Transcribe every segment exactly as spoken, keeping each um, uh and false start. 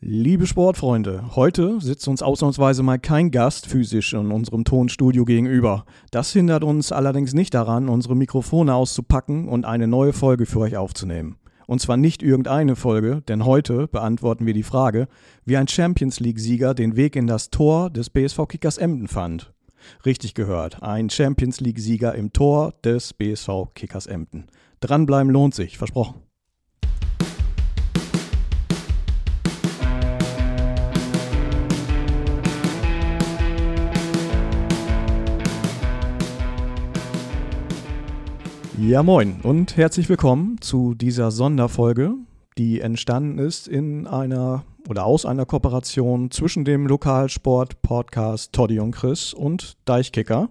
Liebe Sportfreunde, heute sitzt uns ausnahmsweise mal kein Gast physisch in unserem Tonstudio gegenüber. Das hindert uns allerdings nicht daran, unsere Mikrofone auszupacken und eine neue Folge für euch aufzunehmen. Und zwar nicht irgendeine Folge, denn heute beantworten wir die Frage, wie ein Champions-League-Sieger den Weg in das Tor des B S V Kickers Emden fand. Richtig gehört, ein Champions-League-Sieger im Tor des B S V Kickers Emden. Dranbleiben lohnt sich, versprochen. Ja moin und herzlich willkommen zu dieser Sonderfolge, die entstanden ist in einer oder aus einer Kooperation zwischen dem Lokalsport-Podcast Toddy und Chris und Deichkicker.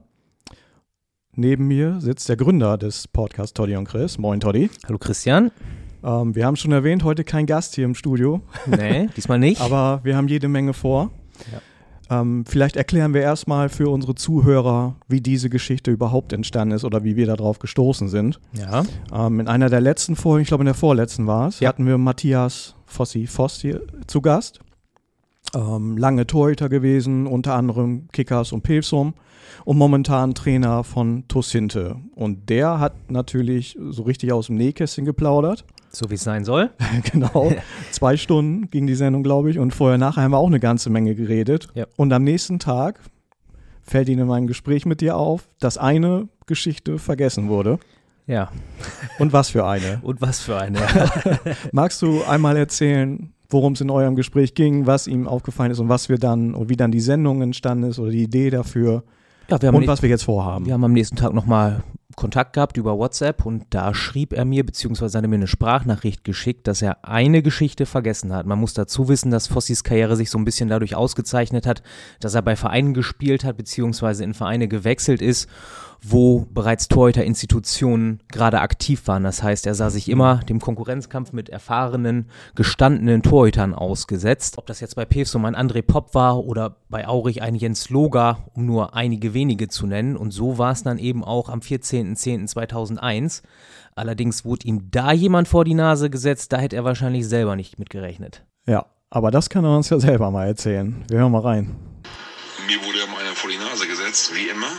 Neben mir sitzt der Gründer des Podcasts Toddy und Chris. Moin Toddy. Hallo Christian. Ähm, wir haben schon erwähnt, heute kein Gast hier im Studio. Nee, diesmal nicht. Aber wir haben jede Menge vor. Ja. Ähm, vielleicht erklären wir erstmal für unsere Zuhörer, wie diese Geschichte überhaupt entstanden ist oder wie wir darauf gestoßen sind. Ja. Ähm, in einer der letzten Folgen, ich glaube in der vorletzten war es, ja. hatten wir Matthias Fossi Voss hier zu Gast. Ähm, lange Torhüter gewesen, unter anderem Kickers und Pilsum und momentan Trainer von TuS Hinte. Und der hat natürlich so richtig aus dem Nähkästchen geplaudert. So wie es sein soll. Genau. Zwei Stunden ging die Sendung, glaube ich. Und vorher, nachher haben wir auch eine ganze Menge geredet. Ja. Und am nächsten Tag fällt Ihnen in meinem Gespräch mit dir auf, dass eine Geschichte vergessen wurde. Ja. Und was für eine? Und was für eine. Magst du einmal erzählen, worum es in eurem Gespräch ging, was ihm aufgefallen ist und was wir dann, und wie dann die Sendung entstanden ist oder die Idee dafür Ja, wir haben und ne- was wir jetzt vorhaben? Wir haben am nächsten Tag nochmal Kontakt gehabt über WhatsApp und da schrieb er mir, beziehungsweise hat er mir eine Sprachnachricht geschickt, dass er eine Geschichte vergessen hat. Man muss dazu wissen, dass Fossis Karriere sich so ein bisschen dadurch ausgezeichnet hat, dass er bei Vereinen gespielt hat, beziehungsweise in Vereine gewechselt ist, wo bereits Torhüterinstitutionen gerade aktiv waren. Das heißt, er sah sich immer dem Konkurrenzkampf mit erfahrenen, gestandenen Torhütern ausgesetzt. Ob das jetzt bei Pilsum ein André Popp war oder bei Aurich ein Jens Loga, um nur einige wenige zu nennen. Und so war es dann eben auch am vierzehnten zehnten zweitausendeins. Allerdings wurde ihm da jemand vor die Nase gesetzt, da hätte er wahrscheinlich selber nicht mit gerechnet. Ja, aber das kann er uns ja selber mal erzählen. Wir hören mal rein. Mir wurde ja mal einer vor die Nase gesetzt, wie immer.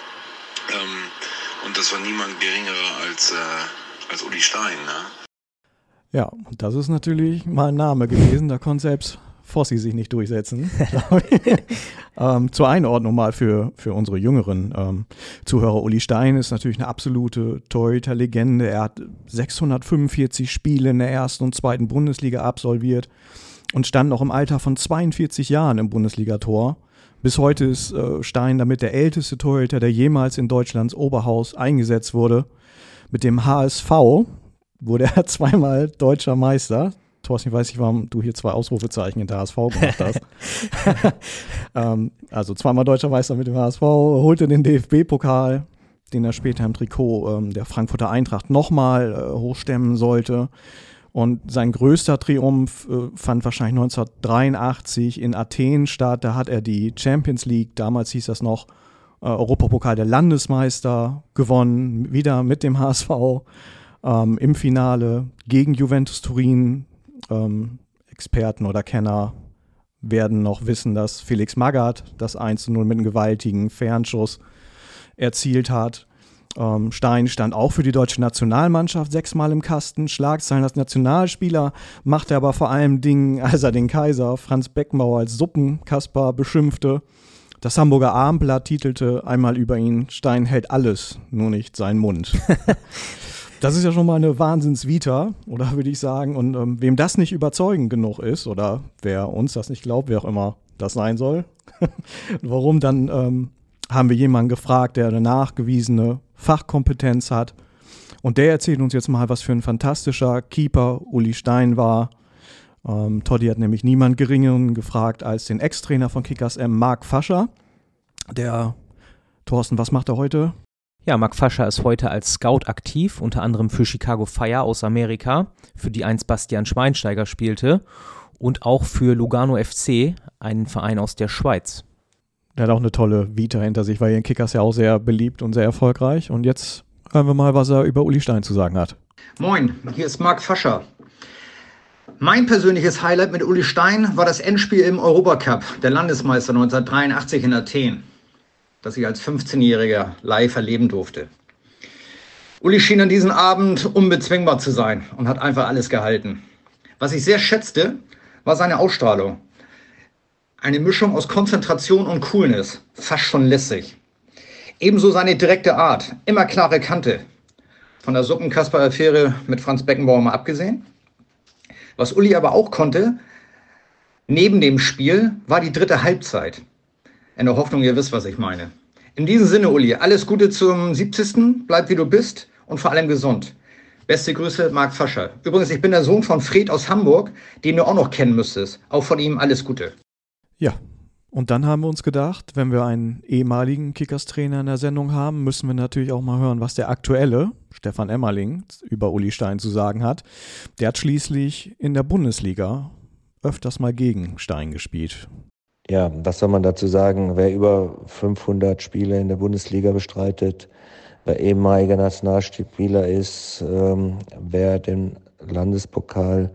Ähm, und das war niemand geringerer als, äh, als Uli Stein, ne? Ja, und das ist natürlich mal ein Name gewesen, da konnte selbst Fossi sich nicht durchsetzen. ähm, zur Einordnung mal für, für unsere jüngeren ähm, Zuhörer. Uli Stein ist natürlich eine absolute Torhüter-Legende. Er hat sechshundertfünfundvierzig Spiele in der ersten und zweiten Bundesliga absolviert und stand noch im Alter von zweiundvierzig Jahren im Bundesligator. Bis heute ist äh, Stein damit der älteste Torhüter, der jemals in Deutschlands Oberhaus eingesetzt wurde. Mit dem H S V wurde er zweimal deutscher Meister. Thorsten, ich weiß nicht, warum du hier zwei Ausrufezeichen hinter H S V gemacht hast. ähm, also zweimal deutscher Meister mit dem H S V, holte den D F B-Pokal, den er später im Trikot ähm, der Frankfurter Eintracht nochmal äh, hochstemmen sollte. Und sein größter Triumph äh, fand wahrscheinlich neunzehnhundertdreiundachtzig in Athen statt. Da hat er die Champions League, damals hieß das noch äh, Europapokal der Landesmeister, gewonnen, wieder mit dem H S V ähm, im Finale gegen Juventus Turin. Ähm, Experten oder Kenner werden noch wissen, dass Felix Magath das eins zu null mit einem gewaltigen Fernschuss erzielt hat. Ähm, Stein stand auch für die deutsche Nationalmannschaft sechsmal im Kasten. Schlagzeilen als Nationalspieler machte er aber vor allem Dingen, als er den Kaiser Franz Beckenbauer als Suppenkasper beschimpfte. Das Hamburger Abendblatt titelte einmal über ihn: Stein hält alles, nur nicht seinen Mund. Das ist ja schon mal eine Wahnsinnsvita, oder würde ich sagen. Und ähm, wem das nicht überzeugend genug ist, oder wer uns das nicht glaubt, wer auch immer das sein soll, warum, dann ähm, haben wir jemanden gefragt, der eine nachgewiesene Fachkompetenz hat. Und der erzählt uns jetzt mal, was für ein fantastischer Keeper Uli Stein war. Ähm, Toddy hat nämlich niemand Geringeren gefragt als den Ex-Trainer von Kickers M, Marc Fascher. Der, Thorsten, was macht er heute? Ja, Marc Fascher ist heute als Scout aktiv, unter anderem für Chicago Fire aus Amerika, für die einst Bastian Schweinsteiger spielte, und auch für Lugano F C, einen Verein aus der Schweiz. Der hat auch eine tolle Vita hinter sich, weil hier in Kickers ja auch sehr beliebt und sehr erfolgreich. Und jetzt hören wir mal, was er über Uli Stein zu sagen hat. Moin, hier ist Marc Fascher. Mein persönliches Highlight mit Uli Stein war das Endspiel im Europacup, der Landesmeister neunzehnhundertdreiundachtzig in Athen, das ich als fünfzehnjähriger live erleben durfte. Uli schien an diesem Abend unbezwingbar zu sein und hat einfach alles gehalten. Was ich sehr schätzte, war seine Ausstrahlung. Eine Mischung aus Konzentration und Coolness, fast schon lässig. Ebenso seine direkte Art, immer klare Kante. Von der Suppenkasper-Affäre mit Franz Beckenbauer mal abgesehen. Was Uli aber auch konnte, neben dem Spiel, war die dritte Halbzeit. In der Hoffnung, ihr wisst, was ich meine. In diesem Sinne, Uli, alles Gute zum siebzigsten Bleib wie du bist und vor allem gesund. Beste Grüße, Marc Fascher. Übrigens, ich bin der Sohn von Fred aus Hamburg, den du auch noch kennen müsstest. Auch von ihm alles Gute. Ja, und dann haben wir uns gedacht, wenn wir einen ehemaligen Kickers-Trainer in der Sendung haben, müssen wir natürlich auch mal hören, was der aktuelle, Stefan Emmerling, über Uli Stein zu sagen hat. Der hat schließlich in der Bundesliga öfters mal gegen Stein gespielt. Ja, was soll man dazu sagen? Wer über fünfhundert Spiele in der Bundesliga bestreitet, wer ehemaliger Nationalspieler ist, ähm, wer den Landespokal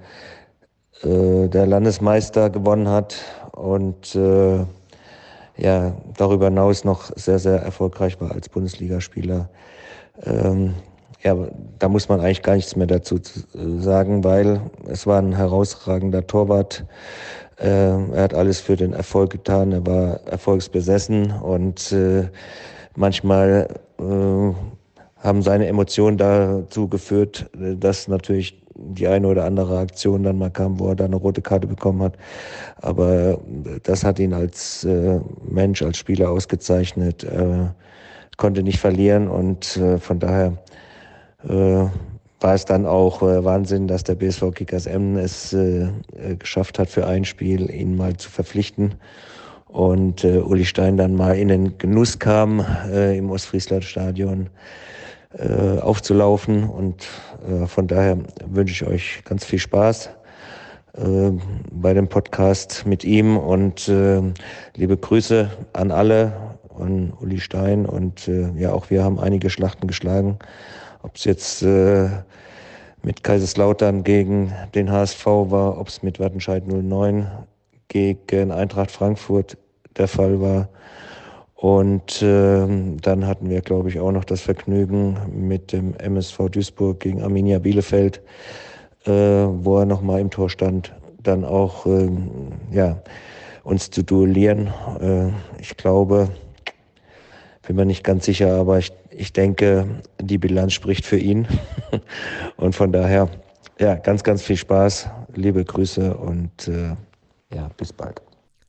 äh, der Landesmeister gewonnen hat und äh, ja darüber hinaus noch sehr, sehr erfolgreich war als Bundesligaspieler. Ähm, ja, da muss man eigentlich gar nichts mehr dazu sagen, weil es war ein herausragender Torwart. Äh, er hat alles für den Erfolg getan, er war erfolgsbesessen und äh, manchmal äh, haben seine Emotionen dazu geführt, dass natürlich die eine oder andere Aktion dann mal kam, wo er da eine rote Karte bekommen hat. Aber das hat ihn als äh, Mensch, als Spieler ausgezeichnet, äh, konnte nicht verlieren und äh, von daher äh, war es dann auch äh, Wahnsinn, dass der B S V Kickers Emden es äh, geschafft hat, für ein Spiel ihn mal zu verpflichten. Und äh, Uli Stein dann mal in den Genuss kam, äh, im Ostfriesland-Stadion äh, aufzulaufen. Und äh, von daher wünsche ich euch ganz viel Spaß äh, bei dem Podcast mit ihm. Und äh, liebe Grüße an alle, an Uli Stein. Und äh, ja, auch wir haben einige Schlachten geschlagen. Ob es jetzt äh, mit Kaiserslautern gegen den H S V war, ob es mit Wattenscheid null neun gegen Eintracht Frankfurt der Fall war. Und äh, dann hatten wir, glaube ich, auch noch das Vergnügen mit dem M S V Duisburg gegen Arminia Bielefeld, äh, wo er nochmal im Tor stand, dann auch äh, ja, uns zu duellieren. Äh, ich glaube, bin mir nicht ganz sicher, aber ich, ich denke, die Bilanz spricht für ihn. Und von daher, ja, ganz, ganz viel Spaß, liebe Grüße und äh, ja, bis bald.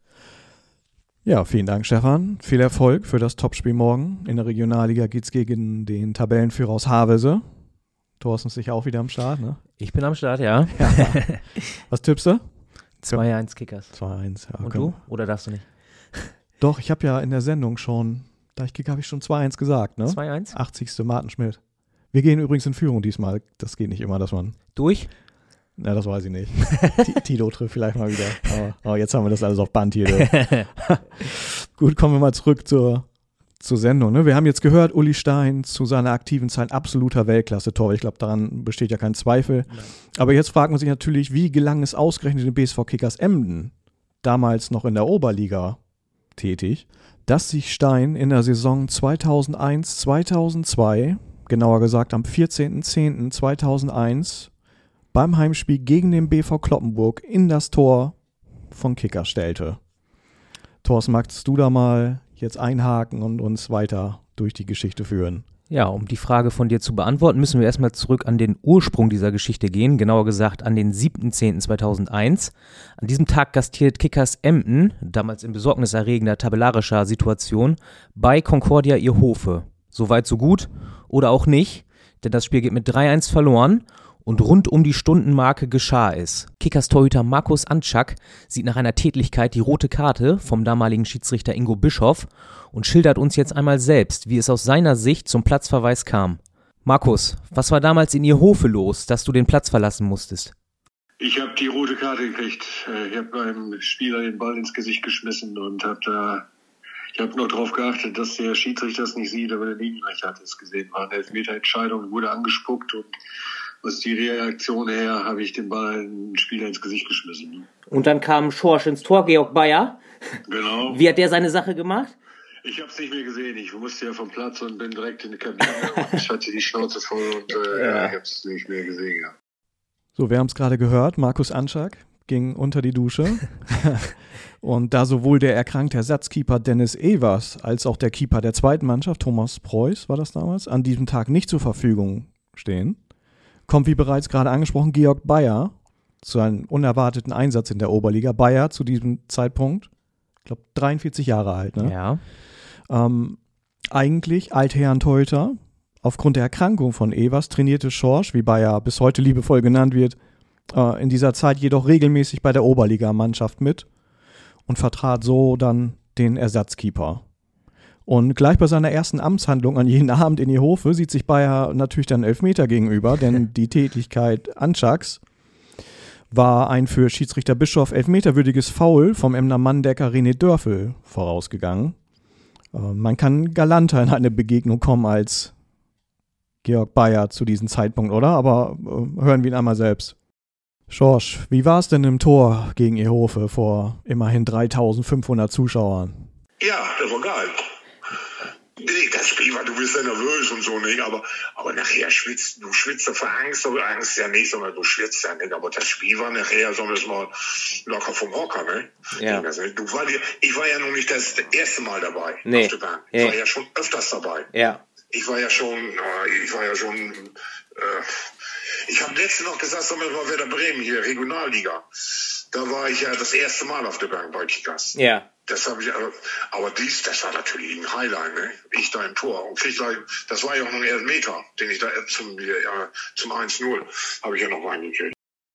Ja, vielen Dank, Stefan. Viel Erfolg für das Topspiel morgen. In der Regionalliga geht es gegen den Tabellenführer aus Havelse. Thorsten ist sicher auch wieder am Start, ne? Ich bin am Start, ja. Ja. Was tippst du? zwei eins Kickers. zwei eins, ja. Und komm. du? Oder darfst du nicht? Doch, ich habe ja in der Sendung schon, da ich Kicker habe ich schon zwei eins gesagt, ne? zwei eins? achtzigste Martin Schmidt. Wir gehen übrigens in Führung diesmal. Das geht nicht immer, dass man... Durch? Na, das weiß ich nicht. Tito trifft vielleicht mal wieder. Aber, aber jetzt haben wir das alles auf Band hier. Gut, kommen wir mal zurück zur, zur Sendung. Ne? Wir haben jetzt gehört, Uli Stein zu seiner aktiven Zeit absoluter Weltklasse-Torwart. Ich glaube, daran besteht ja kein Zweifel. Nein. Aber jetzt fragt man sich natürlich, wie gelang es ausgerechnet dem B S V Kickers Emden, damals noch in der Oberliga tätig, dass sich Stein in der Saison zweitausendeins zweitausendzwei, genauer gesagt am vierzehnten zehnten zweitausendeins, beim Heimspiel gegen den B V Cloppenburg in das Tor von Kickers stellte. Thorsten, magst du da mal jetzt einhaken und uns weiter durch die Geschichte führen? Ja, um die Frage von dir zu beantworten, müssen wir erstmal zurück an den Ursprung dieser Geschichte gehen, genauer gesagt an den siebten zehnten zweitausendeins. An diesem Tag gastiert Kickers Emden, damals in besorgniserregender tabellarischer Situation, bei Concordia Ierhofe. Soweit so gut oder auch nicht, denn das Spiel geht mit drei eins verloren. Und rund um die Stundenmarke geschah es. Kickers Torhüter Markus Antschak sieht nach einer Tätlichkeit die rote Karte vom damaligen Schiedsrichter Ingo Bischoff und schildert uns jetzt einmal selbst, wie es aus seiner Sicht zum Platzverweis kam. Markus, was war damals in Ierhofe los, dass du den Platz verlassen musstest? Ich habe die rote Karte gekriegt. Ich habe beim Spieler den Ball ins Gesicht geschmissen und habe da, ich habe noch darauf geachtet, dass der Schiedsrichter es nicht sieht, aber der Linienrichter hat es gesehen. War eine Elfmeterentscheidung, wurde angespuckt und aus die Reaktion her habe ich den Ball einen Spieler ins Gesicht geschmissen. Ne? Und dann kam Schorsch ins Tor, Georg Bayer. Genau. Wie hat der seine Sache gemacht? Ich habe es nicht mehr gesehen. Ich musste ja vom Platz und bin direkt in die Kabine. Ich hatte die Schnauze voll und äh, ja. ich habe es nicht mehr gesehen. Ja. So, wir haben es gerade gehört. Markus Anschak ging unter die Dusche. Und da sowohl der erkrankte Ersatzkeeper Dennis Evers als auch der Keeper der zweiten Mannschaft, Thomas Preuß war das damals, an diesem Tag nicht zur Verfügung stehen, kommt wie bereits gerade angesprochen Georg Bayer zu einem unerwarteten Einsatz in der Oberliga. Bayer zu diesem Zeitpunkt, ich glaube dreiundvierzig Jahre alt, ne? Ja. Ähm, eigentlich Altherren-Torhüter. Aufgrund der Erkrankung von Evers trainierte Schorsch, wie Bayer bis heute liebevoll genannt wird, äh, in dieser Zeit jedoch regelmäßig bei der Oberligamannschaft mit und vertrat so dann den Ersatzkeeper. Und gleich bei seiner ersten Amtshandlung an jenem Abend in Iehofe sieht sich Bayer natürlich dann Elfmeter gegenüber, denn die Tätigkeit Anschaks war ein für Schiedsrichter Bischof elfmeterwürdiges Foul vom Emner Manndecker René Dörfel vorausgegangen. Äh, man kann galanter in eine Begegnung kommen als Georg Bayer zu diesem Zeitpunkt, oder? Aber äh, hören wir ihn einmal selbst. Schorsch, wie war es denn im Tor gegen Iehofe vor immerhin dreitausendfünfhundert Zuschauern? Ja, das war geil. Nee, das Spiel war, du bist ja nervös und so, nicht? Aber, aber nachher schwitzt, du schwitzt vor Angst, aber Angst ja nicht, sondern du schwitzt ja nicht. Aber das Spiel war nachher, sagen wir es mal, locker vom Hocker, ne? Ja. Du war, ich war ja noch nicht das erste Mal dabei. Nee. Auf der Bank. Ich Nee. war ja schon öfters dabei. Ja. Ich war ja schon, ich war ja schon, äh, ich habe letztens noch gesagt, sagen wir mal, Werder Bremen hier, Regionalliga. Da war ich ja das erste Mal auf der Bank bei Kickers. Ja. Das habe ich, aber, aber dies, das war natürlich ein Highlight, ne? Ich da im Tor. Und krieg gleich, das war ja auch noch ein Elfmeter, den ich da zum, ja, zum eins null habe ich ja noch reingekriegt.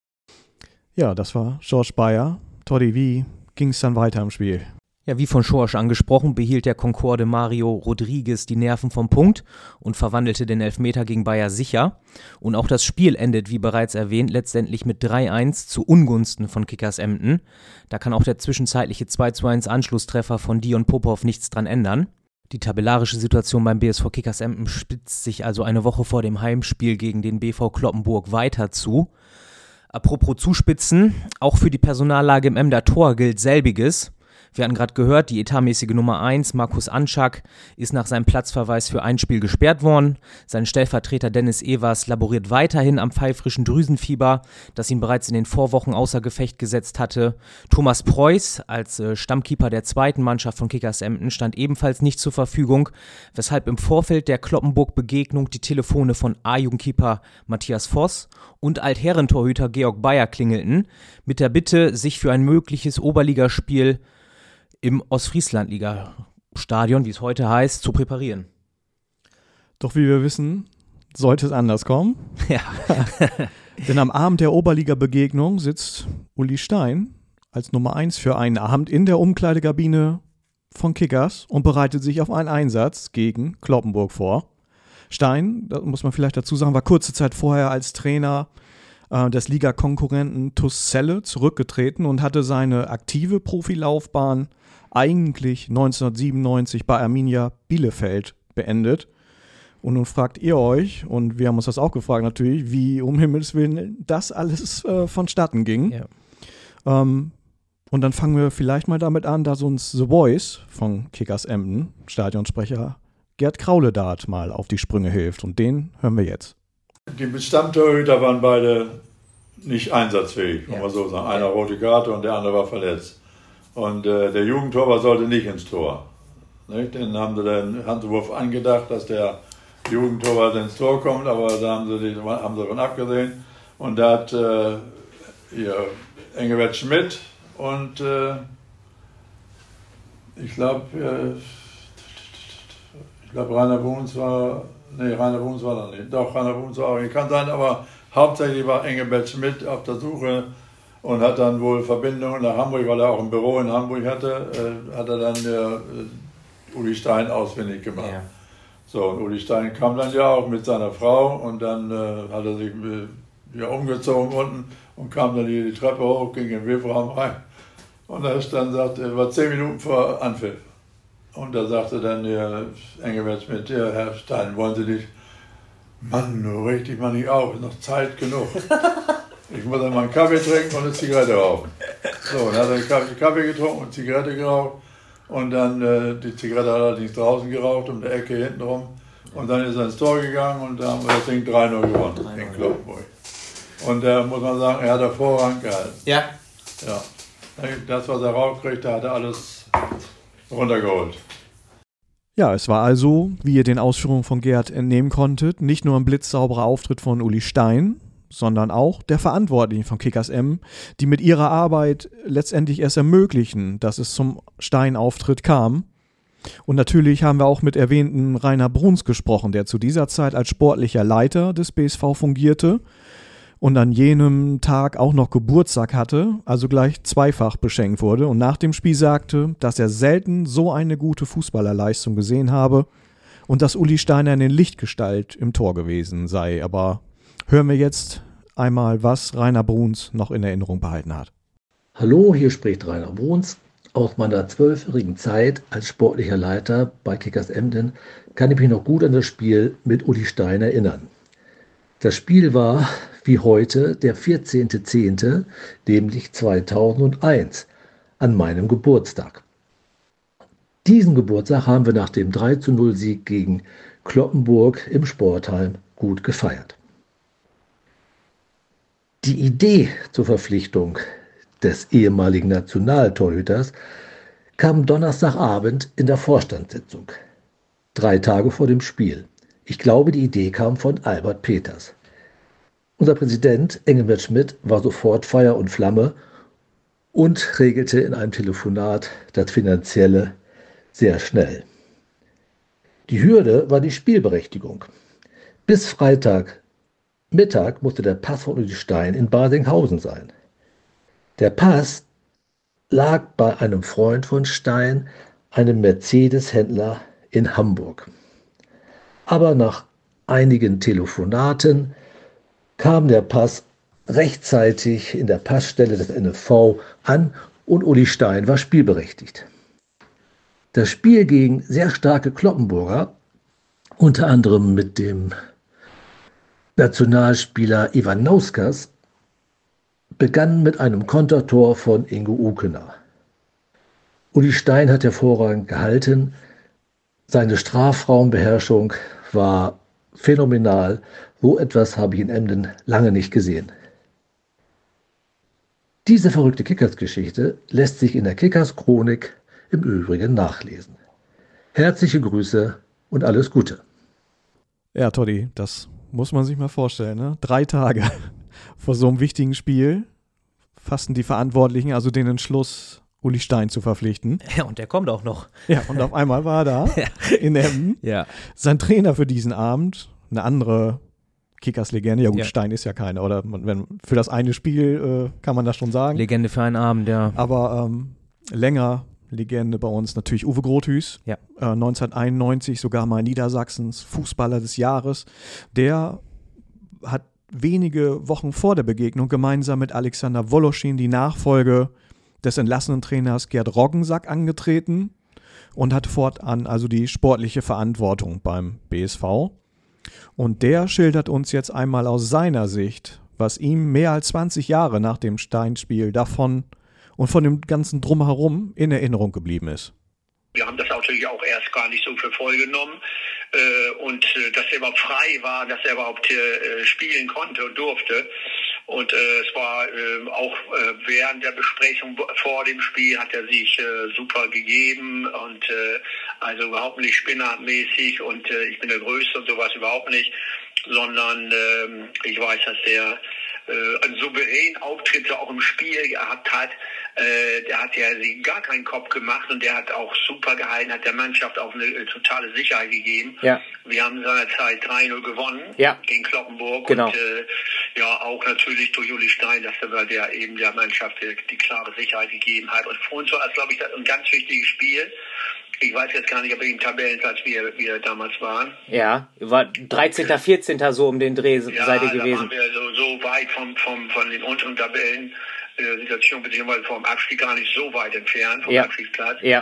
Ja, das war George Bayer. Toddy, wie ging es dann weiter im Spiel? Ja, wie von Schorsch angesprochen, behielt der Concorde Mario Rodriguez die Nerven vom Punkt und verwandelte den Elfmeter gegen Bayer sicher. Und auch das Spiel endet, wie bereits erwähnt, letztendlich mit drei eins zu Ungunsten von Kickers Emden. Da kann auch der zwischenzeitliche zwei zu eins Anschlusstreffer von Dion Popov nichts dran ändern. Die tabellarische Situation beim B S V Kickers Emden spitzt sich also eine Woche vor dem Heimspiel gegen den B V Cloppenburg weiter zu. Apropos Zuspitzen, auch für die Personallage im Emder Tor gilt selbiges. Wir hatten gerade gehört, die etatmäßige Nummer eins, Markus Anschak, ist nach seinem Platzverweis für ein Spiel gesperrt worden. Sein Stellvertreter Dennis Evers laboriert weiterhin am pfeifrischen Drüsenfieber, das ihn bereits in den Vorwochen außer Gefecht gesetzt hatte. Thomas Preuß als äh, Stammkeeper der zweiten Mannschaft von Kickers Emden stand ebenfalls nicht zur Verfügung, weshalb im Vorfeld der Cloppenburg-Begegnung die Telefone von A-Jugendkeeper Matthias Voss und Altherrentorhüter Georg Bayer klingelten, mit der Bitte, sich für ein mögliches Oberligaspiel im Ostfrieslandliga-Stadion, wie es heute heißt, zu präparieren. Doch wie wir wissen, sollte es anders kommen. Ja. Denn am Abend der Oberliga-Begegnung sitzt Uli Stein als Nummer eins für einen Abend in der Umkleidekabine von Kickers und bereitet sich auf einen Einsatz gegen Cloppenburg vor. Stein, das muss man vielleicht dazu sagen, war kurze Zeit vorher als Trainer äh, des Ligakonkurrenten T U S Celle zurückgetreten und hatte seine aktive Profilaufbahn eigentlich neunzehnhundertsiebenundneunzig bei Arminia Bielefeld beendet. Und nun fragt ihr euch, und wir haben uns das auch gefragt natürlich, wie um Himmels Willen das alles äh, vonstatten ging. Ja. Ähm, und dann fangen wir vielleicht mal damit an, dass uns The Voice von Kickers Emden, Stadionsprecher Gerd Krauledart, mal auf die Sprünge hilft. Und den hören wir jetzt. Die Stammtorhüter waren beide nicht einsatzfähig, muss Ja. man so sagen. Einer rote Karte und der andere war verletzt. Und äh, der Jugendtorwart sollte nicht ins Tor. Nicht? Den haben sie den Handwurf angedacht, dass der Jugendtorwart ins Tor kommt, aber da haben sie, die, haben sie davon abgesehen. Und da hat äh, hier Engelbert Schmidt und äh, ich glaube, äh, ich glaube Rainer Bruns war, nee, Rainer Bruns war da nicht. Doch, Rainer Bruns war auch nicht. Kann sein, aber hauptsächlich war Engelbert Schmidt auf der Suche und hat dann wohl Verbindungen nach Hamburg, weil er auch ein Büro in Hamburg hatte, äh, hat er dann der äh, Uli Stein ausfindig gemacht. Ja. So, und Uli Stein kam dann ja auch mit seiner Frau und dann äh, hat er sich äh, ja, umgezogen unten und kam dann hier die Treppe hoch, ging in den Webraum rein. Und da ist dann, sagt, er war zehn Minuten vor Anpfiff. Und da sagte dann der Engelbert Schmidt, ja, Herr Stein, wollen Sie nicht Mann, du reg dich mal nicht auf, ist noch Zeit genug. Ich muss dann mal einen Kaffee trinken und eine Zigarette rauchen. So, dann hat er Kaffee, Kaffee getrunken und Zigarette geraucht. Und dann, äh, die Zigarette hat er allerdings draußen geraucht, um die Ecke hinten rum. Und dann ist er ins Tor gegangen und da haben wir das Ding drei null gewonnen in Kloppenburg. Und da äh, muss man sagen, er hat hervorragend gehalten. Ja. Ja. Das, was er raufkriegte, hat er alles runtergeholt. Ja, es war also, wie ihr den Ausführungen von Gerd entnehmen konntet, nicht nur ein blitzsauberer Auftritt von Uli Stein, sondern auch der Verantwortlichen von Kickers M, die mit ihrer Arbeit letztendlich erst ermöglichen, dass es zum Stein-Auftritt kam. Und natürlich haben wir auch mit erwähnten Rainer Bruns gesprochen, der zu dieser Zeit als sportlicher Leiter des B S V fungierte und an jenem Tag auch noch Geburtstag hatte, also gleich zweifach beschenkt wurde und nach dem Spiel sagte, dass er selten so eine gute Fußballerleistung gesehen habe und dass Uli Steiner eine Lichtgestalt im Tor gewesen sei. Aber hören wir jetzt einmal, was Rainer Bruns noch in Erinnerung behalten hat. Hallo, hier spricht Rainer Bruns. Aus meiner zwölfjährigen Zeit als sportlicher Leiter bei Kickers Emden kann ich mich noch gut an das Spiel mit Uli Stein erinnern. Das Spiel war, wie heute, der vierzehnter zehnter, nämlich zweitausendeins, an meinem Geburtstag. Diesen Geburtstag haben wir nach dem drei zu null Sieg gegen Cloppenburg im Sportheim gut gefeiert. Die Idee zur Verpflichtung des ehemaligen Nationaltorhüters kam Donnerstagabend in der Vorstandssitzung, drei Tage vor dem Spiel. Ich glaube, die Idee kam von Albert Peters. Unser Präsident Engelbert Schmidt war sofort Feuer und Flamme und regelte in einem Telefonat das Finanzielle sehr schnell. Die Hürde war die Spielberechtigung. Bis Freitag Mittag musste der Pass von Uli Stein in Basinghausen sein. Der Pass lag bei einem Freund von Stein, einem Mercedes-Händler in Hamburg. Aber nach einigen Telefonaten kam der Pass rechtzeitig in der Passstelle des N F V an und Uli Stein war spielberechtigt. Das Spiel gegen sehr starke Cloppenburger, unter anderem mit dem Nationalspieler Ivanauskas, begann mit einem Kontertor von Ingo Ukener. Uli Stein hat hervorragend gehalten. Seine Strafraumbeherrschung war phänomenal. So etwas habe ich in Emden lange nicht gesehen. Diese verrückte Kickers-Geschichte lässt sich in der Kickers-Chronik im Übrigen nachlesen. Herzliche Grüße und alles Gute. Ja, Toddy, das muss man sich mal vorstellen, ne? Drei Tage vor so einem wichtigen Spiel fassten die Verantwortlichen also den Entschluss, Uli Stein zu verpflichten. Ja, und der kommt auch noch. Ja, und auf einmal war er da ja. in Emden. Ja. Sein Trainer für diesen Abend, eine andere Kickers-Legende. Ja gut, ja. Stein ist ja keiner. Oder wenn, für das eine Spiel äh, kann man das schon sagen. Legende für einen Abend, ja. Aber ähm, länger Legende bei uns natürlich Uwe Grothüß. Ja. Äh, neunzehnhunderteinundneunzig sogar mal Niedersachsens Fußballer des Jahres. Der hat wenige Wochen vor der Begegnung gemeinsam mit Alexander Woloschin die Nachfolge des entlassenen Trainers Gerd Roggensack angetreten und hat fortan also die sportliche Verantwortung beim B S V. Und der schildert uns jetzt einmal aus seiner Sicht, was ihm mehr als zwanzig Jahre nach dem Steinspiel davon und von dem ganzen Drumherum in Erinnerung geblieben ist. Wir haben das natürlich auch erst gar nicht so für voll genommen äh, und äh, dass er überhaupt frei war, dass er überhaupt äh, spielen konnte und durfte. Und äh, es war äh, auch äh, während der Besprechung vor dem Spiel hat er sich äh, super gegeben und äh, also überhaupt nicht spinnermäßig und äh, ich bin der Größte und sowas überhaupt nicht, sondern äh, ich weiß, dass er äh, einen souveränen Auftritt auch im Spiel gehabt hat. Äh, der hat ja gar keinen Kopf gemacht und der hat auch super gehalten, hat der Mannschaft auch eine äh, totale Sicherheit gegeben. Ja. Wir haben seinerzeit drei null gewonnen ja. gegen Cloppenburg genau. und äh, ja auch natürlich durch Uli Stein, dass er der eben der Mannschaft die, die klare Sicherheit gegeben hat. Und für uns war das, glaube ich, das ein ganz wichtiges Spiel. Ich weiß jetzt gar nicht, ob wir im Tabellenplatz wie wir damals waren. Ja, war dreizehnter, vierzehnter so um den Dreh ja, seid ihr gewesen. Ja, da waren wir so, so weit vom, vom, von den unteren Tabellen. Situation beziehungsweise vom Abstieg gar nicht so weit entfernt, vom ja. Abstiegsplatz. Ja.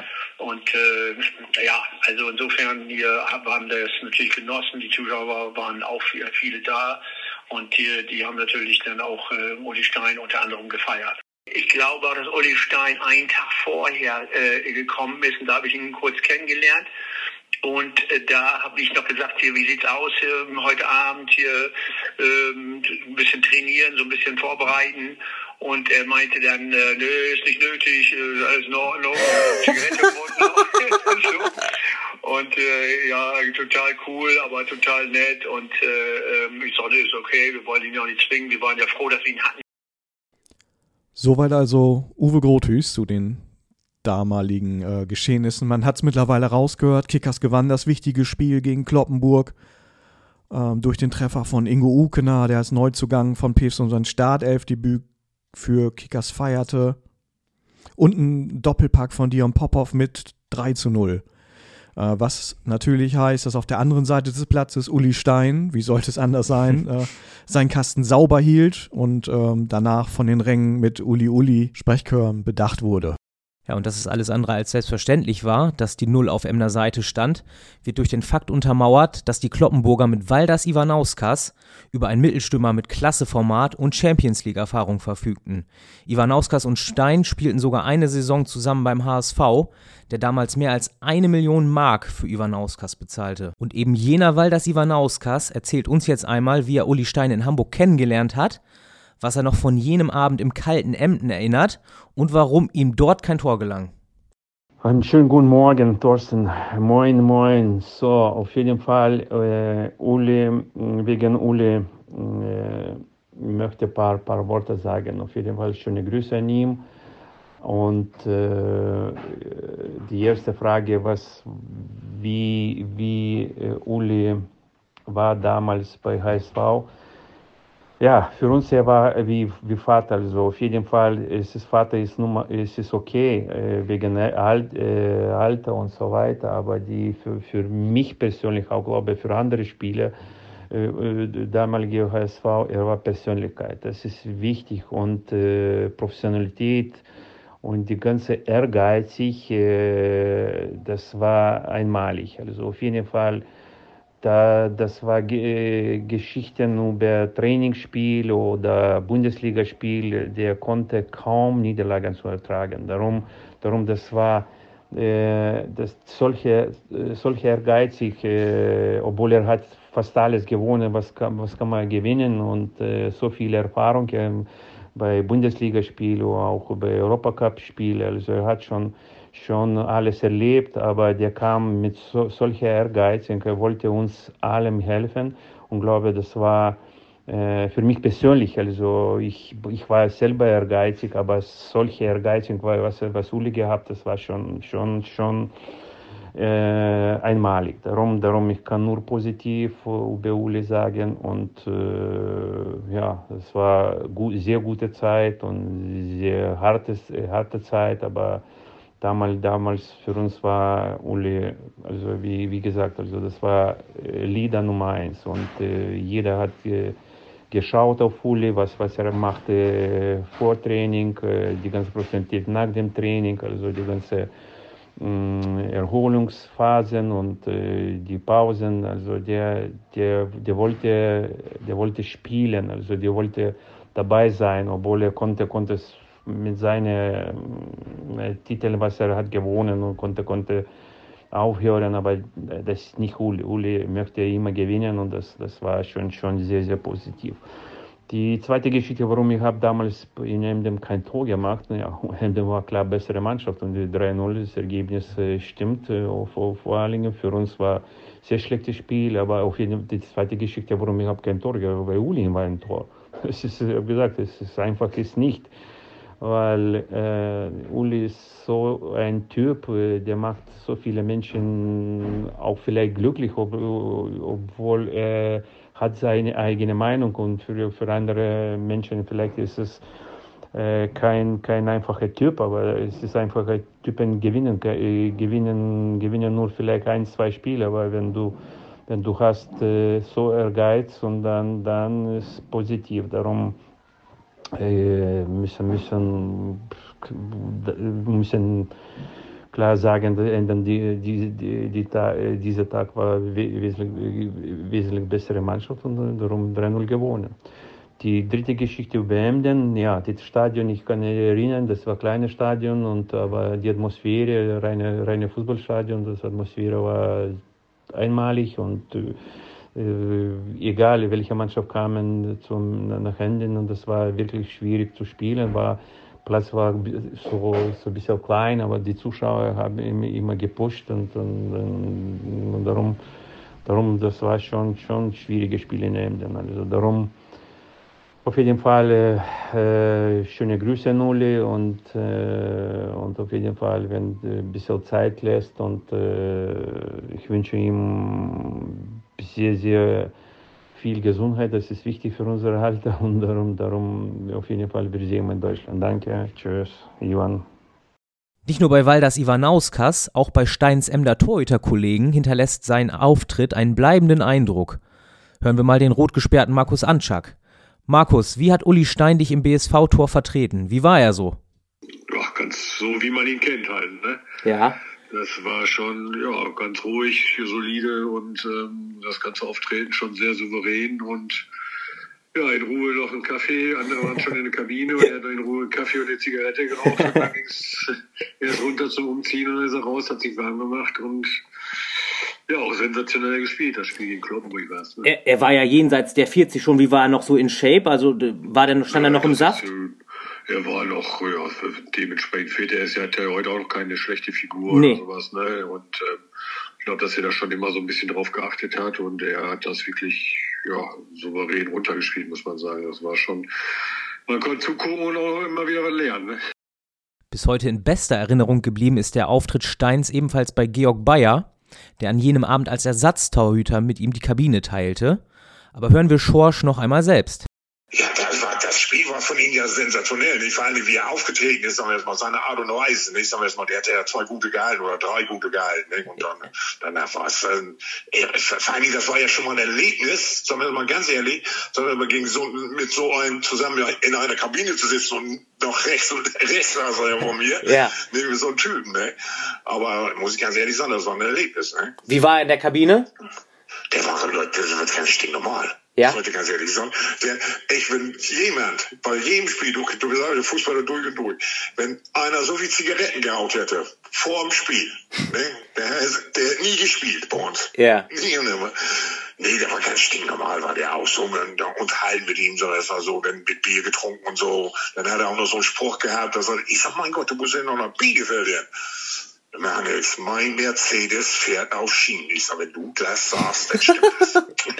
Und äh, ja, also insofern, wir haben das natürlich genossen. Die Zuschauer waren auch viele da und die, die haben natürlich dann auch äh, Uli Stein unter anderem gefeiert. Ich glaube auch, dass Uli Stein einen Tag vorher äh, gekommen ist und da habe ich ihn kurz kennengelernt. Und äh, da habe ich noch gesagt, hier, wie sieht's aus hier, heute Abend hier ähm, ein bisschen trainieren, so ein bisschen vorbereiten. Und er meinte dann, äh, nö, ist nicht nötig, äh, alles in Ordnung, Zigarette im Mund. So. Und äh, ja, total cool, aber total nett. Und äh, ich sagte, ist okay, wir wollen ihn ja auch nicht zwingen, wir waren ja froh, dass wir ihn hatten. Soweit also Uwe Grothüß zu den damaligen äh, Geschehnissen. Man hat es mittlerweile rausgehört, Kickers gewann das wichtige Spiel gegen Cloppenburg ähm, durch den Treffer von Ingo Ukener, der als Neuzugang von P F C sein Startelfdebüt für Kickers feierte. Und ein Doppelpack von Dion Popov mit drei zu null. Äh, was natürlich heißt, dass auf der anderen Seite des Platzes Uli Stein, wie sollte es anders sein, äh, seinen Kasten sauber hielt und ähm, danach von den Rängen mit Uli Uli Sprechchören bedacht wurde. Ja, und dass es alles andere als selbstverständlich war, dass die Null auf Emner Seite stand, wird durch den Fakt untermauert, dass die Cloppenburger mit Valdas Ivanauskas über einen Mittelstürmer mit Klasseformat und Champions-League-Erfahrung verfügten. Ivanauskas und Stein spielten sogar eine Saison zusammen beim H S V, der damals mehr als eine Million Mark für Ivanauskas bezahlte. Und eben jener Valdas Ivanauskas erzählt uns jetzt einmal, wie er Uli Stein in Hamburg kennengelernt hat, was er noch von jenem Abend im kalten Emden erinnert und warum ihm dort kein Tor gelang. Einen schönen guten Morgen, Thorsten. Moin, moin. So, auf jeden Fall, äh, Uli, wegen Uli, äh, möchte ein paar, paar Worte sagen. Auf jeden Fall schöne Grüße an ihn. Und äh, die erste Frage, was, wie, wie äh, Uli war damals bei H S V. Ja, für uns er war wie, wie Vater, also auf jeden Fall ist es Vater ist Nummer, ist es okay äh, wegen Alt, äh, Alter und so weiter, aber die für, für mich persönlich auch glaube für andere Spieler äh, damalige H S V, er war Persönlichkeit, das ist wichtig und äh, Professionalität und die ganze ehrgeizig, äh, das war einmalig, also auf jeden Fall. Da, das war G- Geschichten über Trainingsspiel oder Bundesligaspiel, der konnte kaum Niederlagen zu ertragen. Darum, darum das war äh, das solche, solche ehrgeizig, äh, obwohl er hat fast alles gewonnen, was kann, was kann man gewinnen und äh, so viel Erfahrung äh, bei Bundesligaspielen oder auch bei Europacup-Spielen. Also er hat schon schon alles erlebt, aber der kam mit so, solcher Ehrgeiz und er wollte uns allem helfen und glaube, das war äh, für mich persönlich, also ich, ich war selber ehrgeizig, aber solche Ehrgeizig, was, was Uli gehabt, das war schon, schon, schon äh, einmalig. Darum, darum, ich kann nur positiv über Uli sagen und äh, ja, es war gut, sehr gute Zeit und sehr harte, harte Zeit, aber Damals, damals für uns war Uli, also wie, wie gesagt, also das war äh, Leader Nummer eins und äh, jeder hat äh, geschaut auf Uli, was, was er machte äh, vor Training, äh, die ganze Prozentität nach dem Training, also die ganze äh, Erholungsphasen und äh, die Pausen, also der, der, der, wollte, der wollte spielen, also der wollte dabei sein, obwohl er konnte, konnte es mit seinen äh, Titeln, was er hat gewonnen und konnte, konnte aufhören, aber das ist nicht Uli. Uli möchte immer gewinnen und das, das war schon, schon sehr, sehr positiv. Die zweite Geschichte, warum ich habe damals in Emden kein Tor gemacht, ja, Emden war klar bessere Mannschaft und die drei null, das Ergebnis äh, stimmt, äh, vor, vor allen Dingen für uns war sehr schlechtes Spiel, aber auf jeden Fall die zweite Geschichte, warum ich habe kein Tor gemacht, weil Uli war ein Tor. Es ist, wie gesagt, es ist einfach ist nicht. Weil äh, Uli ist so ein Typ, der macht so viele Menschen auch vielleicht glücklich, ob, obwohl er hat seine eigene Meinung und für, für andere Menschen vielleicht ist es äh, kein, kein einfacher Typ, aber es ist einfach ein Typen gewinnen, gewinnen, gewinnen nur vielleicht ein, zwei Spiele, aber wenn du wenn du hast äh, so Ehrgeiz und dann, dann ist es positiv, darum müssen, müssen, müssen klar sagen, die, die, die, die, die, dieser Tag war wesentlich, wesentlich bessere Mannschaft und darum drei null gewonnen. Die dritte Geschichte über Emden, ja, das Stadion, ich kann mich erinnern, das war ein kleines Stadion, und, aber die Atmosphäre, reine, reine Fußballstadion, das Atmosphäre war einmalig, und äh, egal welche Mannschaft kam zum, nach Emden, und das war wirklich schwierig zu spielen, war, Platz war so, so ein bisschen klein, aber die Zuschauer haben immer, immer gepusht, und, und, und darum, darum, das war schon, schon schwierige Spiele in Emden, also darum. Auf jeden Fall äh, schöne Grüße an Uli, und, äh, und auf jeden Fall, wenn du ein bisschen Zeit lässt, und äh, ich wünsche ihm sehr, sehr viel Gesundheit, das ist wichtig für unser Alter, und darum, darum auf jeden Fall, wir sehen uns in Deutschland. Danke, tschüss, Ivan. Nicht nur bei Valdas Ivanauskas, auch bei Steins Emder Torhüterkollegen hinterlässt sein Auftritt einen bleibenden Eindruck. Hören wir mal den rot gesperrten Markus Antschak. Markus, wie hat Uli Stein dich im B S V-Tor vertreten? Wie war er so? Ja, ganz so, wie man ihn kennt halt, ne? Ja. Das war schon, ja, ganz ruhig, solide, und ähm, das ganze Auftreten schon sehr souverän, und ja, in Ruhe noch einen Kaffee, andere waren schon in der Kabine, und er hat in Ruhe einen Kaffee und eine Zigarette geraucht, und dann ging es erst runter zum Umziehen, und dann ist er raus, hat sich warm gemacht, und ja, auch sensationell gespielt, das Spiel gegen Kloppenburg war es. Ne? Er, er war ja jenseits der vierzig schon, wie war er noch so in Shape? Also war der, stand ja, er noch im Saft? Ist, er war noch, ja, dementsprechend fit. Er ist ja, hat ja heute auch noch keine schlechte Figur nee. oder sowas, ne? Und ähm, ich glaube, dass er da schon immer so ein bisschen drauf geachtet hat, und er hat das wirklich, ja, souverän runtergespielt, muss man sagen. Das war schon, man konnte zugucken und auch immer wieder was lernen, ne? Bis heute in bester Erinnerung geblieben ist der Auftritt Steins ebenfalls bei Georg Bayer, der an jenem Abend als Ersatztorhüter mit ihm die Kabine teilte. Aber hören wir Schorsch noch einmal selbst. Ja, das, war, das Spiel war von ihm ja sensationell. Nicht? Vor allem, wie er aufgetreten ist, sagen wir jetzt mal, seine Art und Weise. Nicht? Sagen wir jetzt mal, der hat ja zwei gute gehalten oder drei gute gehalten. Nicht? Und dann, danach war es, äh, vor allem, das war ja schon mal ein Erlebnis, sagen wir mal ganz ehrlich, sagen wir mal, gegen so, mit so einem zusammen in einer Kabine zu sitzen und noch rechts und rechts war so von mir. Ja. Nicht mit so einem Typen. Ne? Aber muss ich ganz ehrlich sagen, das war ein Erlebnis. Ne? Wie war er in der Kabine? Der war, das wird ganz stinknormal. Ja. Das wollte ich ganz ehrlich sagen. Der, ich bin jemand, bei jedem Spiel, du, du bist der Fußballer durch und durch, wenn einer so viel Zigaretten geraucht hätte, vor dem Spiel, ne, der, der hat nie gespielt bei uns. Ja. Nie und immer. Nee, der war ganz stinknormal, war der auch so, und unterhalten mit ihm, so, das war so, dann mit Bier getrunken und so. Dann hat er auch noch so einen Spruch gehabt, dass er, ich sag, mein Gott, du musst ja noch nach Bielefeld werden. Mannes, mein Mercedes fährt auf Schienen. Ich sag, wenn du das sagst, dann stimmt das.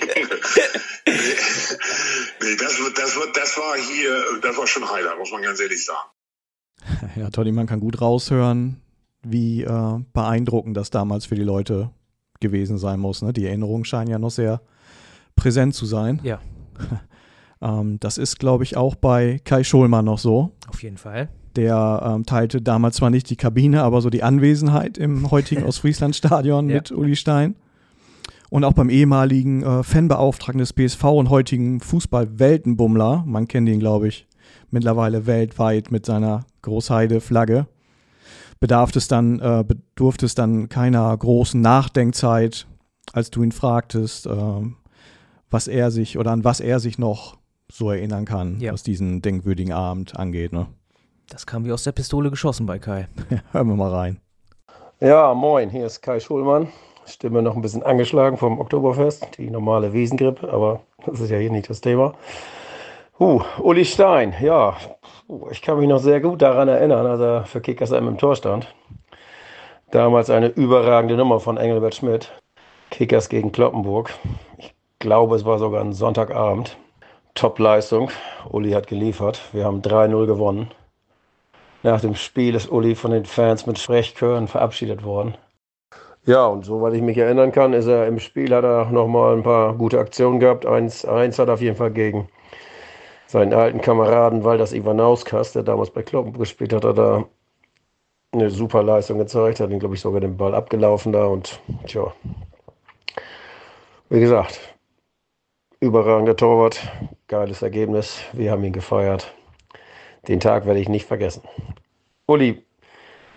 nee, das, das, das war hier, das war schon Highlight, muss man ganz ehrlich sagen. Ja, Toddy, man kann gut raushören, wie äh, beeindruckend das damals für die Leute gewesen sein muss. Ne? Die Erinnerungen scheinen ja noch sehr präsent zu sein. Ja. ähm, das ist, glaube ich, auch bei Kai Scholmann noch so. Auf jeden Fall. Der ähm, teilte damals zwar nicht die Kabine, aber so die Anwesenheit im heutigen Ostfriesland-Stadion ja. mit Uli Stein. Und auch beim ehemaligen äh, Fanbeauftragten des B S V und heutigen Fußball-Weltenbummler, man kennt ihn, glaube ich, mittlerweile weltweit mit seiner Großheide-Flagge, bedarf es dann, äh, bedurfte es dann keiner großen Nachdenkzeit, als du ihn fragtest, äh, was er sich oder an was er sich noch so erinnern kann, ja. was diesen denkwürdigen Abend angeht, ne? Das kam wie aus der Pistole geschossen bei Kai. Hören wir mal rein. Ja, moin, hier ist Kai Schulmann. Stimme noch ein bisschen angeschlagen vom Oktoberfest, die normale Wiesengrippe, aber das ist ja hier nicht das Thema. Uh, Uli Stein, ja, ich kann mich noch sehr gut daran erinnern, als er für Kickers im Tor stand. Damals eine überragende Nummer von Engelbert Schmidt. Kickers gegen Kloppenburg. Ich glaube, es war sogar ein Sonntagabend. Top-Leistung. Uli hat geliefert. Wir haben drei null gewonnen. Nach dem Spiel ist Uli von den Fans mit Sprechchören verabschiedet worden. Ja, und soweit ich mich erinnern kann, ist er im Spiel, hat er nochmal ein paar gute Aktionen gehabt. Eins, eins hat er auf jeden Fall gegen seinen alten Kameraden Valdas Ivanauskas, der damals bei Kloppenburg gespielt hat, hat er eine super Leistung gezeigt, hat ihn, glaube ich, sogar den Ball abgelaufen da und tja, wie gesagt, überragender Torwart, geiles Ergebnis, wir haben ihn gefeiert. Den Tag werde ich nicht vergessen. Uli,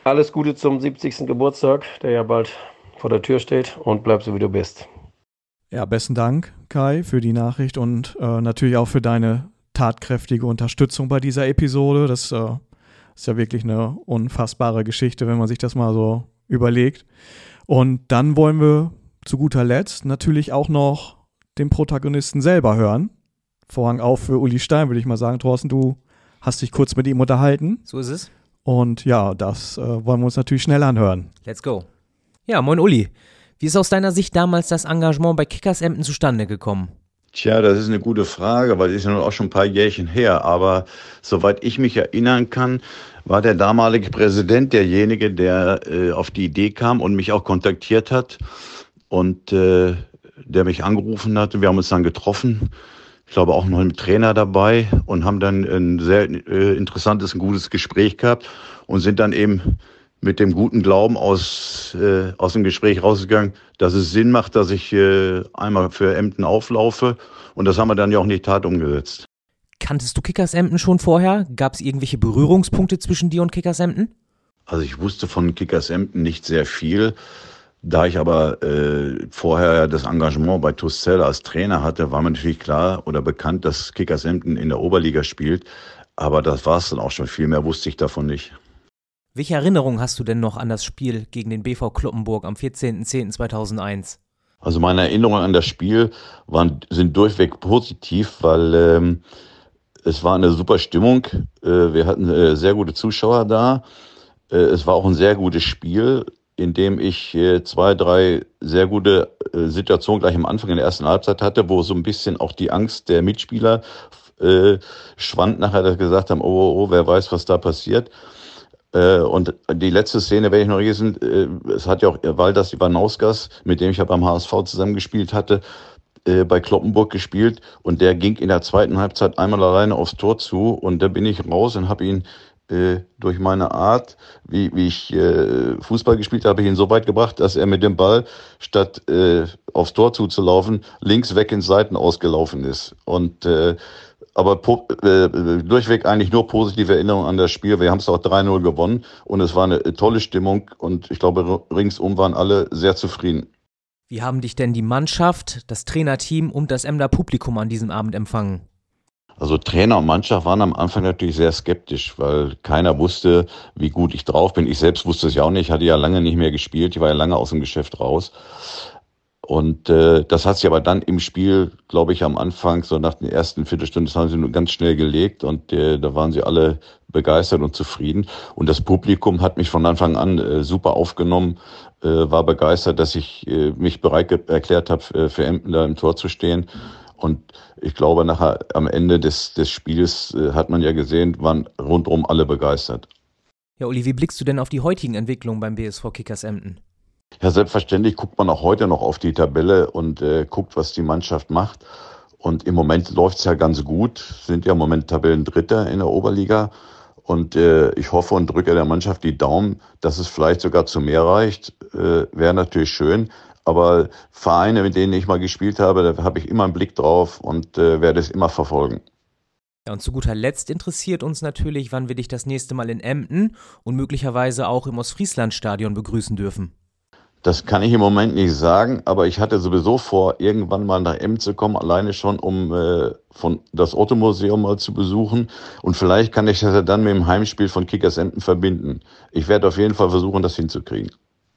alles Gute zum siebzigsten Geburtstag, der ja bald vor der Tür steht, und bleib so, wie du bist. Ja, besten Dank, Kai, für die Nachricht und äh, natürlich auch für deine tatkräftige Unterstützung bei dieser Episode. Das äh, ist ja wirklich eine unfassbare Geschichte, wenn man sich das mal so überlegt. Und dann wollen wir zu guter Letzt natürlich auch noch den Protagonisten selber hören. Vorhang auf für Uli Stein, würde ich mal sagen. Thorsten, du hast dich kurz mit ihm unterhalten. So ist es. Und ja, das äh, wollen wir uns natürlich schnell anhören. Let's go. Ja, moin Uli. Wie ist aus deiner Sicht damals das Engagement bei Kickers Emden zustande gekommen? Tja, das ist eine gute Frage, weil es ist ja nun auch schon ein paar Jährchen her. Aber soweit ich mich erinnern kann, war der damalige Präsident derjenige, der äh, auf die Idee kam und mich auch kontaktiert hat und äh, der mich angerufen hatte. Wir haben uns dann getroffen. Ich glaube auch noch ein Trainer dabei und haben dann ein sehr äh, interessantes, ein gutes Gespräch gehabt und sind dann eben mit dem guten Glauben aus, äh, aus dem Gespräch rausgegangen, dass es Sinn macht, dass ich äh, einmal für Emden auflaufe. Und das haben wir dann ja auch in die Tat umgesetzt. Kanntest du Kickers Emden schon vorher? Gab es irgendwelche Berührungspunkte zwischen dir und Kickers Emden? Also ich wusste von Kickers Emden nicht sehr viel. Da ich aber äh, vorher das Engagement bei TuS Zelle als Trainer hatte, war mir natürlich klar oder bekannt, dass Kickers Emden in der Oberliga spielt. Aber das war es dann auch schon. Viel mehr wusste ich davon nicht. Welche Erinnerungen hast du denn noch an das Spiel gegen den B V Cloppenburg am vierzehnten zehnten zweitausendeins? Also meine Erinnerungen an das Spiel waren, sind durchweg positiv, weil ähm, es war eine super Stimmung. Äh, wir hatten äh, sehr gute Zuschauer da. Äh, es war auch ein sehr gutes Spiel, in dem ich äh, zwei, drei sehr gute äh, Situationen gleich am Anfang in der ersten Halbzeit hatte, wo so ein bisschen auch die Angst der Mitspieler äh, schwand nachher, dass wir gesagt haben, oh, oh, oh, wer weiß, was da passiert. Äh, und die letzte Szene werde ich noch vergessen, äh, es hat ja auch Waldas Ivanauskas, mit dem ich ja beim H S V zusammengespielt hatte, äh, bei Cloppenburg gespielt und der ging in der zweiten Halbzeit einmal alleine aufs Tor zu und da bin ich raus und habe ihn äh, durch meine Art, wie, wie ich äh, Fußball gespielt habe, ich ihn so weit gebracht, dass er mit dem Ball, statt äh, aufs Tor zuzulaufen, links weg ins Seiten ausgelaufen ist. Und äh, aber po- äh, durchweg eigentlich nur positive Erinnerungen an das Spiel. Wir haben es auch drei null gewonnen und es war eine tolle Stimmung und ich glaube, ringsum waren alle sehr zufrieden. Wie haben dich denn die Mannschaft, das Trainerteam und das Emder Publikum an diesem Abend empfangen? Also Trainer und Mannschaft waren am Anfang natürlich sehr skeptisch, weil keiner wusste, wie gut ich drauf bin. Ich selbst wusste es ja auch nicht, ich hatte ja lange nicht mehr gespielt, ich war ja lange aus dem Geschäft raus. Und äh, das hat sich aber dann im Spiel, glaube ich, am Anfang, so nach den ersten Viertelstunden, das haben sie nur ganz schnell gelegt und äh, da waren sie alle begeistert und zufrieden. Und das Publikum hat mich von Anfang an äh, super aufgenommen, äh, war begeistert, dass ich äh, mich bereit ge- erklärt habe, äh, für Emden da im Tor zu stehen. Und ich glaube, nachher am Ende des, des Spiels äh, hat man ja gesehen, waren rundum alle begeistert. Ja, Uli, wie blickst du denn auf die heutigen Entwicklungen beim B S V Kickers Emden? Ja, selbstverständlich guckt man auch heute noch auf die Tabelle und äh, guckt, was die Mannschaft macht. Und im Moment läuft es ja ganz gut, sind ja im Moment Tabellendritter in der Oberliga. Und äh, ich hoffe und drücke der Mannschaft die Daumen, dass es vielleicht sogar zu mehr reicht. Äh, wäre natürlich schön. Aber Vereine, mit denen ich mal gespielt habe, da habe ich immer einen Blick drauf und äh, werde es immer verfolgen. Ja, und zu guter Letzt interessiert uns natürlich, wann wir dich das nächste Mal in Emden und möglicherweise auch im Ostfrieslandstadion begrüßen dürfen. Das kann ich im Moment nicht sagen, aber ich hatte sowieso vor, irgendwann mal nach Emden zu kommen, alleine schon, um äh, von das Otto-Museum mal zu besuchen. Und vielleicht kann ich das ja dann mit dem Heimspiel von Kickers Emden verbinden. Ich werde auf jeden Fall versuchen, das hinzukriegen.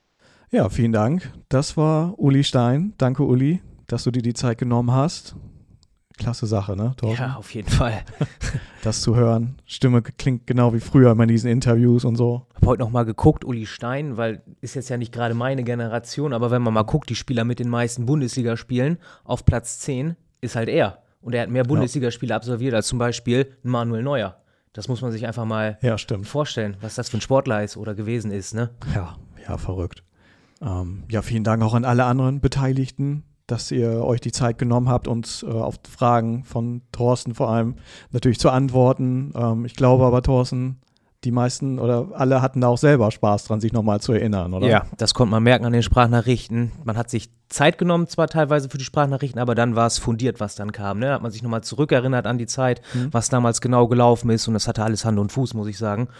Ja, vielen Dank. Das war Uli Stein. Danke, Uli, dass du dir die Zeit genommen hast. Klasse Sache, ne, Thorsten? Ja, auf jeden Fall. Das zu hören. Stimme klingt genau wie früher in diesen Interviews und so. Ich habe heute noch mal geguckt, Uli Stein, weil ist jetzt ja nicht gerade meine Generation, aber wenn man mal guckt, die Spieler mit den meisten Bundesligaspielen, auf Platz zehn ist halt er. Und er hat mehr Bundesligaspiele absolviert als zum Beispiel Manuel Neuer. Das muss man sich einfach mal ja, stimmt. vorstellen, was das für ein Sportler ist oder gewesen ist, ne? Ja, ja, verrückt. Ähm, ja, vielen Dank auch an alle anderen Beteiligten, dass ihr euch die Zeit genommen habt, uns äh, auf Fragen von Thorsten vor allem natürlich zu antworten. Ähm, ich glaube aber, Thorsten, die meisten oder alle hatten da auch selber Spaß dran, sich nochmal zu erinnern, oder? Ja, das konnte man merken an den Sprachnachrichten. Man hat sich Zeit genommen, zwar teilweise für die Sprachnachrichten, aber dann war es fundiert, was dann kam. Ne? Hat man sich nochmal zurückerinnert an die Zeit, mhm. was damals genau gelaufen ist und das hatte alles Hand und Fuß, muss ich sagen.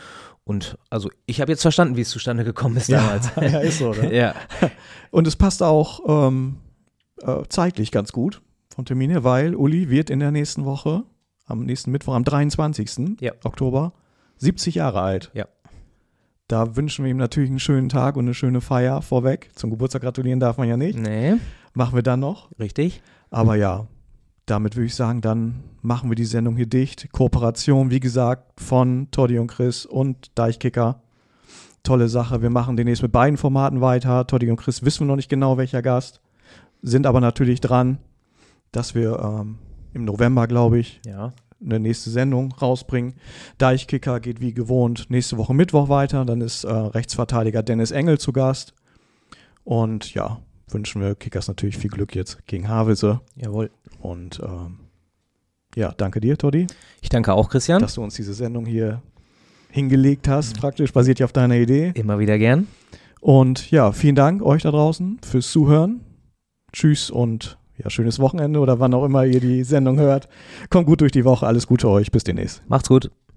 Und also ich habe jetzt verstanden, wie es zustande gekommen ist Ja, damals. ja, ist so, ne? Ja. Und es passt auch ähm, äh, zeitlich ganz gut vom Termin her, weil Uli wird in der nächsten Woche, am nächsten Mittwoch, am dreiundzwanzigsten Ja. Oktober, siebzig Jahre alt. Ja. Da wünschen wir ihm natürlich einen schönen Tag und eine schöne Feier vorweg. Zum Geburtstag gratulieren darf man ja nicht. Nee. Machen wir dann noch. Richtig. Aber ja, damit würde ich sagen, dann machen wir die Sendung hier dicht. Kooperation, wie gesagt, von Toddy und Chris und Deichkicker. Tolle Sache. Wir machen demnächst mit beiden Formaten weiter. Toddy und Chris wissen wir noch nicht genau, welcher Gast. Sind aber natürlich dran, dass wir ähm, im November, glaube ich, Ja. eine nächste Sendung rausbringen. Deichkicker geht wie gewohnt nächste Woche Mittwoch weiter. Dann ist äh, Rechtsverteidiger Dennis Engel zu Gast. Und ja, wünschen wir Kickers natürlich viel Glück jetzt gegen Havelse. Jawohl. Und ähm, ja, danke dir, Toddy. Ich danke auch, Christian. Dass du uns diese Sendung hier hingelegt hast. Praktisch basiert ja auf deiner Idee. Immer wieder gern. Und ja, vielen Dank euch da draußen fürs Zuhören. Tschüss und ja, schönes Wochenende oder wann auch immer ihr die Sendung hört. Kommt gut durch die Woche. Alles Gute euch. Bis demnächst. Macht's gut.